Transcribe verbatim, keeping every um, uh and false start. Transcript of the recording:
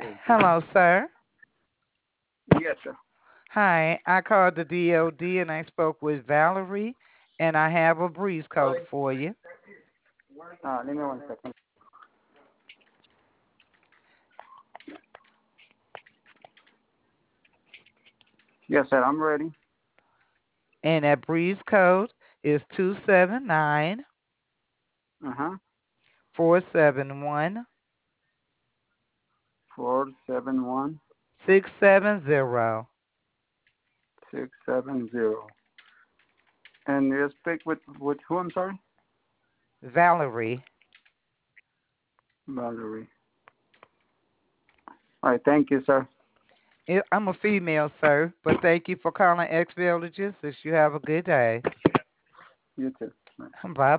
Hello, sir. Yes, sir. Hi, I called the D O D and I spoke with Valerie, and I have a breeze code for you. Uh, give me one second. Yes, sir. I'm ready. And that breeze code is two seven nine, Uh huh. four seven one, Four seven one six seven zero. six seven zero. And you speak with with who? I'm sorry. Valerie. Valerie. All right. Thank you, sir. I- I'm a female, sir, but thank you for calling X Villages. You have a good day. You too. Bye